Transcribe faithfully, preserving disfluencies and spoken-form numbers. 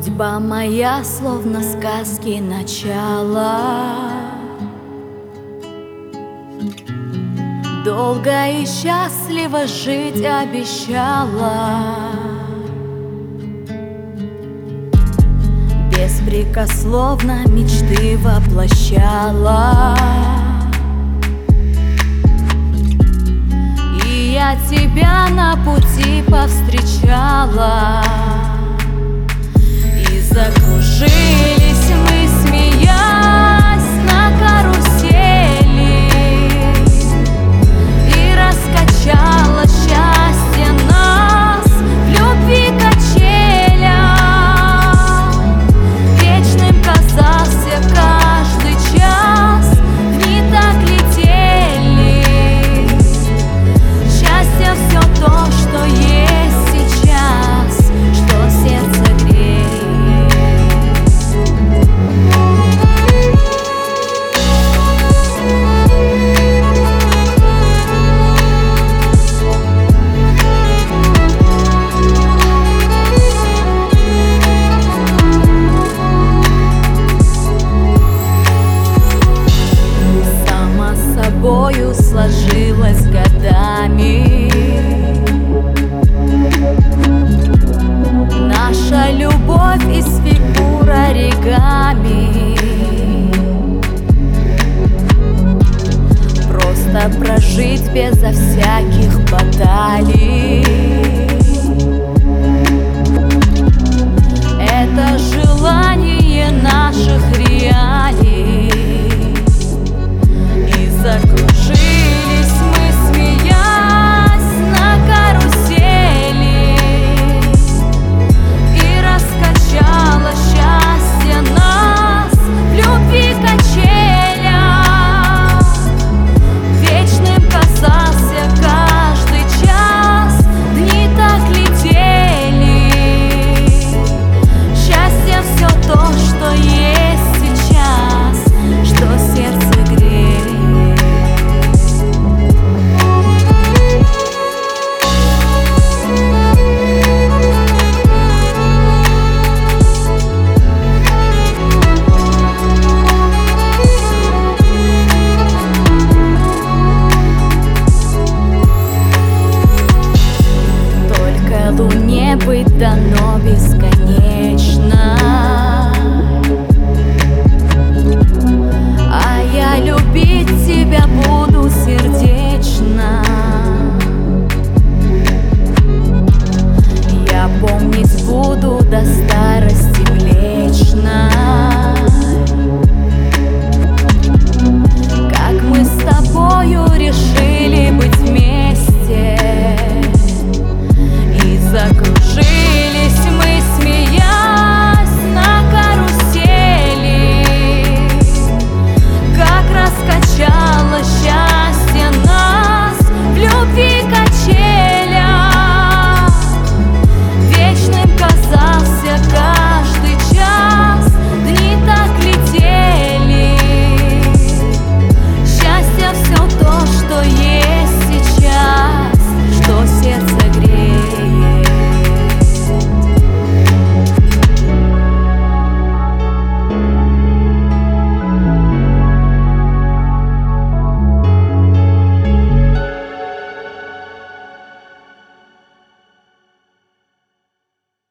Судьба моя словно сказки начала, долго и счастливо жить обещала, беспрекословно мечты воплощала. И я тебя на пути повстречала, и закружились мы, смеясь, на карусели, и раскачало счастье нас в любви качеля. Вечным казался каждый час, дни так летели. Счастье все то, что есть сейчас, что сердце греет. Собою сложилась годами наша любовь из фигур оригами. Просто прожить безо всяких баталий — это желание наших реалий. Закружились мы, смеясь, на карусели, и раскачало счастье нас в любви качеля. Вечным казался каждый час, дни так летели. Счастье все то, что есть сейчас, что сердце греет. Луне быть дано бесконечно.